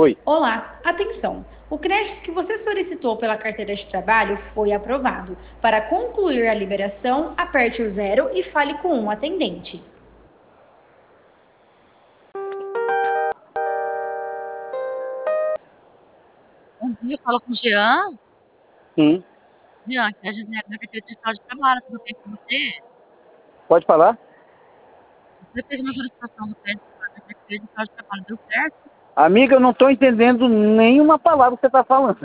Oi. Olá, atenção! O crédito que você solicitou pela carteira de trabalho foi aprovado. Para concluir a liberação, aperte o zero e fale com um atendente. Bom dia, fala com o Jean. Sim. Jean, aqui é a Gisele da Carteira Digital de Trabalho, tudo bem com você? Pode falar? Você fez uma solicitação do crédito para a Carteira Digital de Trabalho, deu certo? Amiga, eu não estou entendendo nenhuma palavra que você está falando.